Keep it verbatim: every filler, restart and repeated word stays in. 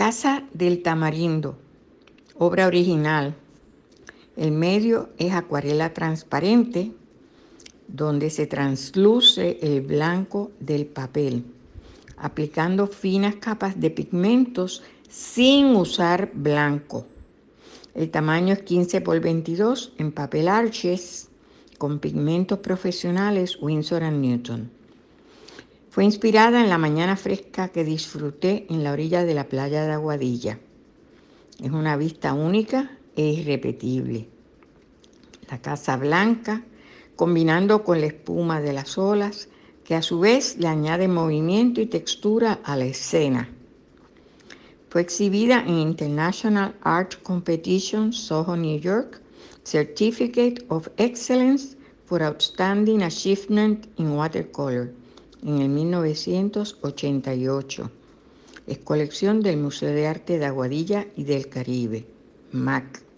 Casa del Tamarindo, obra original. El medio es acuarela transparente, donde se transluce el blanco del papel, aplicando finas capas de pigmentos sin usar blanco. El tamaño es quince por veintidós en papel Arches con pigmentos profesionales Winsor and Newton. Fue inspirada en la mañana fresca que disfruté en la orilla de la playa de Aguadilla. Es una vista única e irrepetible. La casa blanca, combinando con la espuma de las olas, que a su vez le añade movimiento y textura a la escena. Fue exhibida en International Art Competition, Soho, New York, Certificate of Excellence for Outstanding Achievement in Watercolor, en el mil novecientos ochenta y ocho. Es colección del Museo de Arte de Aguadilla y del Caribe, M A C.